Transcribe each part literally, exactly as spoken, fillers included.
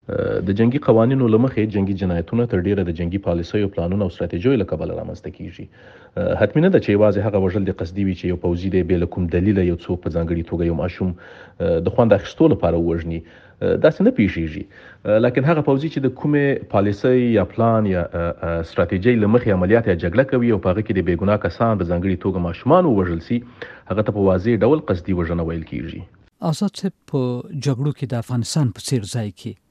د جنگي قوانینو له مخې جنگي جنایتونه تر ډیره د جنگي پالیسیو پلانونو او ستراتیژیو له کبله رامنځته کیږي. حتمي نه ده چې یوازې هغه وژل د قصدي وي چې یو پوځي دی بې له کوم دلیله یو څوک په ځانګړي توګه یو ماشوم د خوند اخیستو لپاره ووژني. داسې نه پیښیږي، لکن هغه پوځي چې د کومې پالیسۍ یا پلان یا ستراتیژۍ له مخې عملیات یا جګړه کوي او په هغه کې د بې ګناه کسان په ځانګړي توګه ماشومان ووژل سي، هغه ته په واضح ډول قصدي وژنه ویل کیږي. آزاد صاحب، په جګړو کې د افغانستان په څیر ځای کې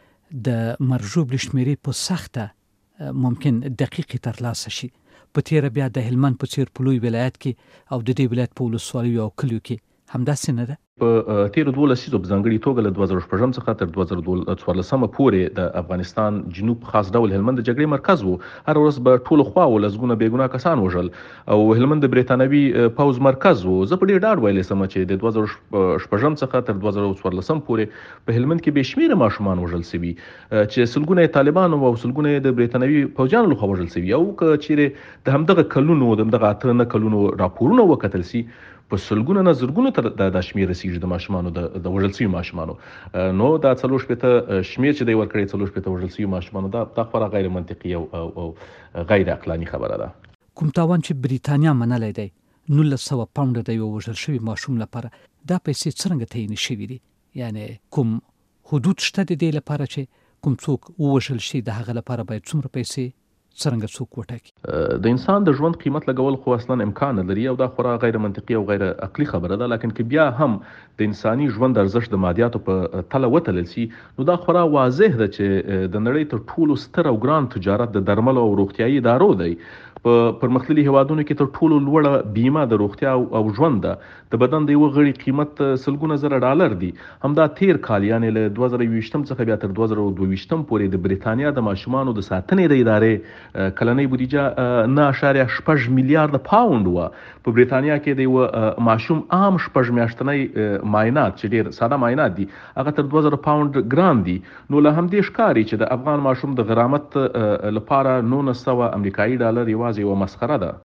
د مرژوب شمیرې په سخته ممکن دقیقې ترلاسه شي. په تیره بیا د هلمند په څیر په لوی ولایت کې او د دې ولایت په ولسوالیو او کلیو کې همداسې نه ده؟ په تیرو دوه لسیزو په ځانګړي توګه له دوه زره شپږم څخه تر دوه زره څوارلسمه پورې د افغانستان جنوب خاص ډول هلمند د جګړې مرکز و. هر ورځ به ټولو خواوو لسګونه بې ګناه کسان وژل او هلمند د برټانوي پوځ مرکز و. زه په ډېر ډاډ ویلی سم چې د دوه زره شپږم څخه تر دوه زره څوارلسم پورې په هلمند کې بې شمېره ماشومان وژل سوي، چې سلګونه یې طالبانو او سلګونه یې د برټانوي پوځیانو لخوا وژل سوي. او که چیرې د همدغه کلونو د همدغه اته نه کلونو راپورونه وکتل سي، په سلګونه نه زرګونو ته د شمېر رسیږي د ماشومانو د وژل سوي ماشومانو. نو دا څلور شپېته شمېر چې دی ورکړی څلور شپېته وژل سوي ماشومانو، دا دا خورا غیر منطقي او او غیر عقلاني خبره ده. کوم تاوان چې بریتانیا منلی دی نولس سوه پاونډه د یو وژل شوي ماشوم لپاره، دا پیسې څرنګه تعین شوي دي؟ یعنی کوم حدود شته د دې لپاره چې کوم څوک ووژل شي د هغه لپاره باید څومره پیسې څرنګه څوک وټاکي؟ د انسان د ژوند قیمت لګول خو اصلا امکان نه لري او دا خورا غیر منطقي او غیر عقلي خبره ده. لکن که بیا هم د انساني ژوند ارزښت د مادیاتو په تله وتلل سي، نو دا خورا واضح ده چې د نړۍ تر ټولو ستر او ګران تجارت د درملو او روغتیایي ادارو دی. په پرمختللي هیوادونو کې تر ټولو لوړه بیمه د روغتیا او ژوند ده. د بدن د یوه غړي قیمت سلګونه زره ډالر دی. همدا تیر کال یعنې له دوه زره یوویشتم څخه بیا تر دوه زره دوه ویشتم پورې د برېټانیا د ماشومانو د ساتنې د ادارې کلنۍ بودیجه نه اعشاریه شپږ میلیارده پاونډ وه. په برېټانیا کې د یوه ماشوم عام شپږ میاشتنی معاینات چې ډېر ساده معاینات دي، هغه تر دوه زره پاونډ ګران دي. نو له همدې ښکاري چې د افغان ماشوم د غرامت لپاره نولس سوه امریکایي ډالر یوازې یوه مسخره ده.